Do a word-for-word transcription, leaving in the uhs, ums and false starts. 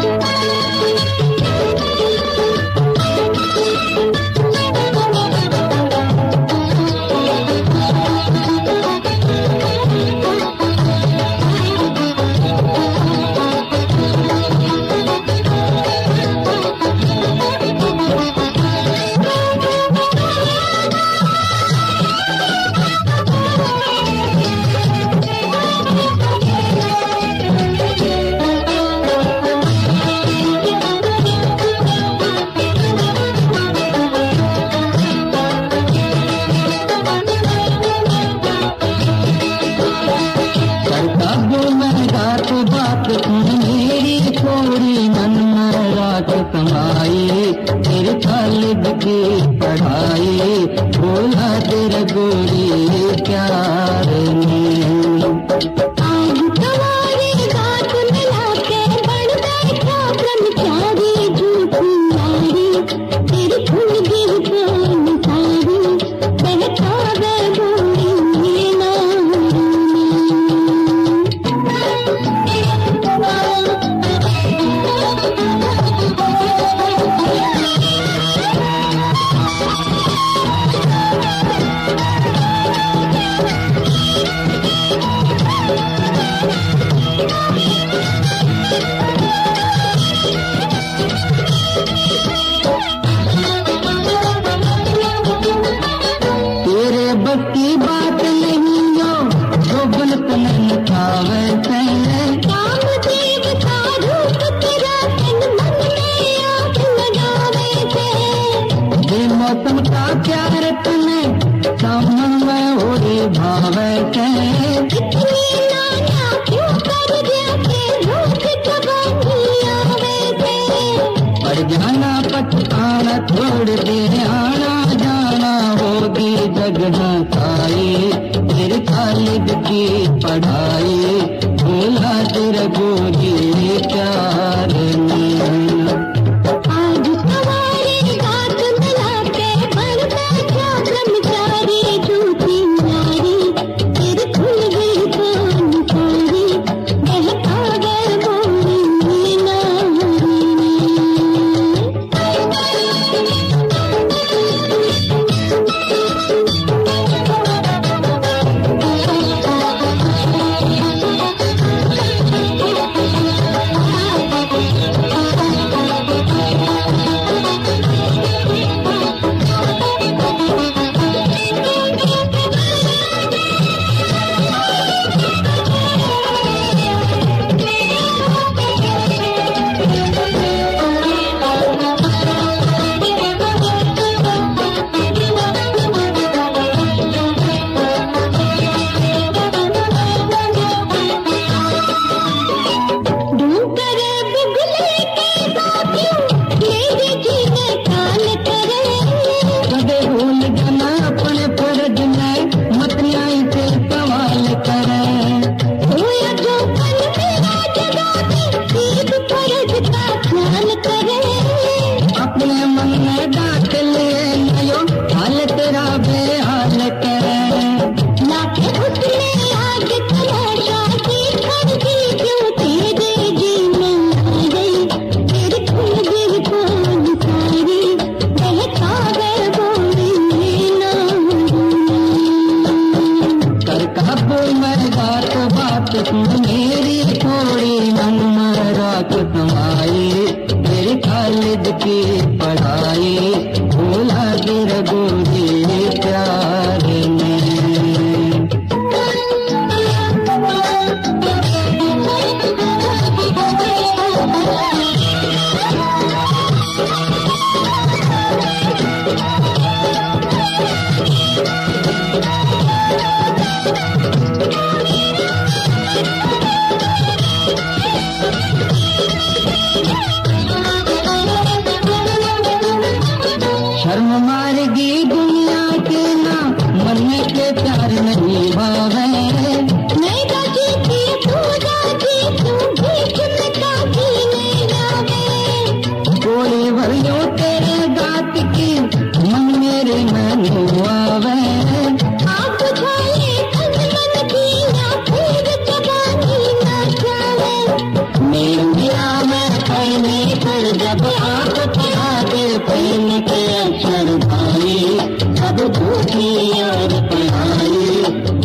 कमाई तेरे खालिद की पढ़ाई बोला तेरा गोरी प्यार में आज तुम्हारी बात मिला के बढ़ बैठा ब्रह्मचारी झूठी यारी तेरी खुल गई प्रेम सारी बहका गए गोरी नारी तेरे बस की बात नहीं हो जो गलत नहीं था वैसे कामदेव का रूप तेरा तन मन में आग लगावे थे बेमौसम का प्यार तने सामन में हो रे भावे के इतनी नाना क्यों कर दिया के रूप कबानी आवे थे पड़ जाना पछताना छोड़ दे आना जाना होगी जगह साई तेरे खालिद की पढ़ाई बोला तेरा गोरी प्यार में आज तुम्हारी बात मिला के बढ़ बैठा ब्रह्मचारी झूठी यारी तेरे खुल गई कान सारी बहका गए गोरी नारी मेरी थोड़ी मन रात समाई तेरे खालिद की पढ़ाई बोला तेरा गोरी प्यार में शर्म मारेगी दुनिया के ना मन के प्यार नहीं भावे नहीं दादी की पूजा की तू भीख में काफी नहीं पढ़ने पर जब आप पढ़ा दे प्रेम के अक्षर भाई, सब झूठी और पढ़ाई